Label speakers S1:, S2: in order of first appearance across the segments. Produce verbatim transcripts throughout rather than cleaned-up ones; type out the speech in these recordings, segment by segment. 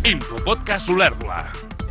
S1: Infopodcast Olèrdola.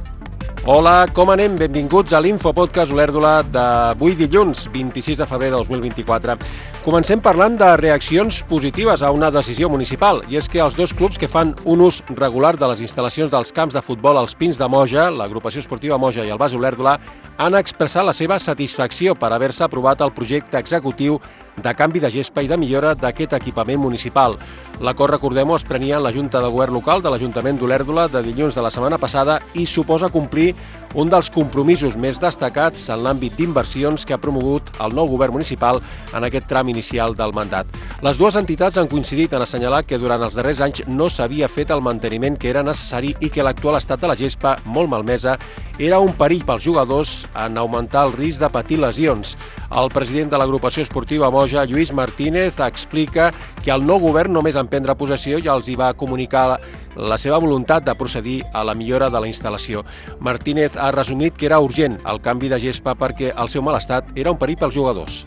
S2: Hola, com anem? Benvinguts a l'Infopodcast Olèrdola d'avui dilluns, vint-i-sis de febrer de dos mil vint-i-quatre. Comencem parlant de reaccions positives a una decisió municipal, i és que els dos clubs que fan un ús regular de les instal·lacions dels camps de futbol als Pins de Moja, l'Agrupació Esportiva Moja i el Base Olèrdola, han expressat la seva satisfacció per haver-se aprovat el projecte executiu de canvi de gespa i de millora d'aquest equipament municipal. L'acord, recordem-ho, es prenia en la Junta de Govern Local de l'Ajuntament d'Olèrdola de dilluns de la setmana passada i suposa complir un dels compromisos més destacats en l'àmbit d'inversions que ha promogut el nou govern municipal en aquest tram inicial del mandat. Les dues entitats han coincidit en assenyalar que durant els darrers anys no s'havia fet el manteniment que era necessari i que l'actual estat de la gespa, molt malmesa, era un perill pels jugadors en augmentar el risc de patir lesions. El president de l'Agrupació Esportiva Moja, Lluís Martínez, explica que el nou govern només en prendre possessió ja els hi va comunicar la seva voluntat de procedir a la millora de la instal·lació. Martínez ha resumit que era urgent el canvi de gespa perquè el seu mal estat era un perill pels jugadors.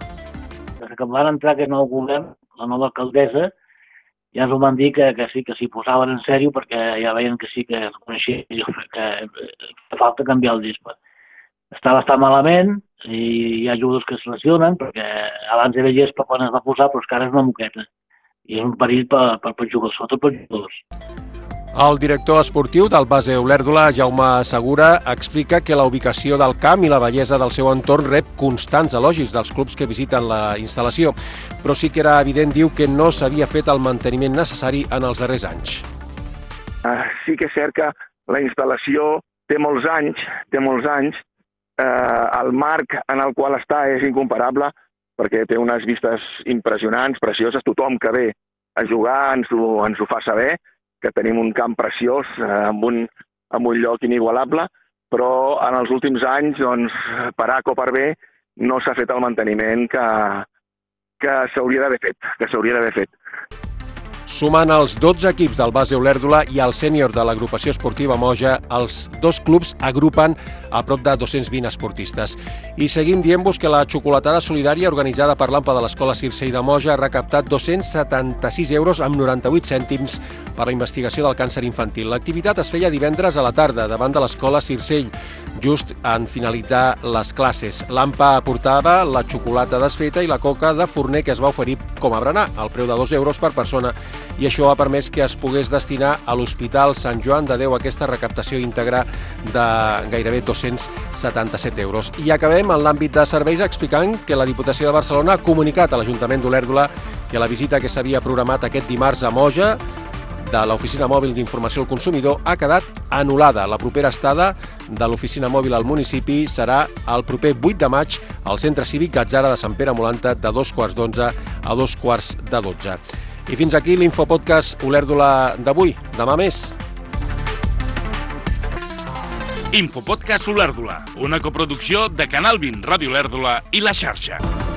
S3: Des que van entrar aquest nou govern, la nova alcaldessa, ja ens ho van dir que, que sí, que s'hi posaven en sèrio perquè ja veien que sí que es coneixia que, que falta canviar el gespa. Està bastant malament i hi ha jugadors que es lesionen perquè abans era gespa quan es va posar, però és que ara és una moqueta. I és un perill per, per, per jugadors, sobretot per jugadors.
S2: El director esportiu del Base Olèrdola, Jaume Segura, explica que la ubicació del camp i la bellesa del seu entorn rep constants elogis dels clubs que visiten la instal·lació, però sí que era evident, diu, que no s'havia fet el manteniment necessari en els darrers anys.
S4: Uh, sí que és cert que la instal·lació té molts anys, té molts anys, uh, el marc en el qual està és incomparable, perquè té unes vistes impressionants, precioses. Tothom que ve a jugar ens ho, ens ho fa saber, que tenim un camp preciós, eh, amb, un, amb un lloc inigualable, però en els últims anys, doncs, per A o per B, no s'ha fet el manteniment que, que s'hauria d'haver fet, que s'hauria d'haver fet.
S2: Sumant els dotze equips del Base Olèrdola i el sènior de l'Agrupació Esportiva Moja, els dos clubs agrupen a prop de dos-cents vint esportistes. I seguim dient-vos que la xocolatada solidària organitzada per l'A M P A de l'Escola Circell de Moja ha recaptat dos-cents setanta-sis euros amb noranta-vuit cèntims per la investigació del càncer infantil. L'activitat es feia divendres a la tarda davant de l'Escola Circell, just en finalitzar les classes. L'A M P A aportava la xocolata desfeta i la coca de forner que es va oferir com a berenar, al preu de dos euros per persona, i això ha permès que es pogués destinar a l'Hospital Sant Joan de Déu aquesta recaptació íntegra de gairebé dos-cents setanta-set euros. I acabem en l'àmbit de serveis explicant que la Diputació de Barcelona ha comunicat a l'Ajuntament d'Olèrdola que la visita que s'havia programat aquest dimarts a Moja de l'Oficina Mòbil d'Informació al Consumidor ha quedat anul·lada. La propera estada de l'Oficina Mòbil al municipi serà el proper vuit de maig al Centre Cívic Gatzara de Sant Pere Molanta de dos quarts d'onze a dos quarts de dotze. I fins aquí l'Infopodcast Olèrdola d'avui. Demà més.
S1: Infopodcast Olèrdola, una coproducció de Canal vint, Ràdio Olèrdola i La Xarxa.